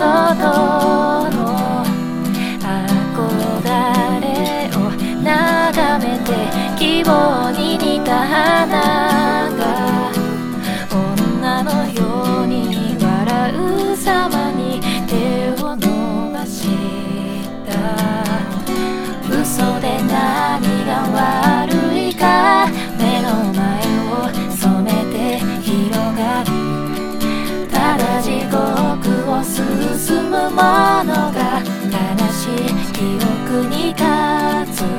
の憧れを眺めて、希望に似た花が女のように笑う様に手を伸ばした。嘘で何が悪いか、目の前を染めて広がる。ただ地獄を進む者が悲しい記憶に立つ。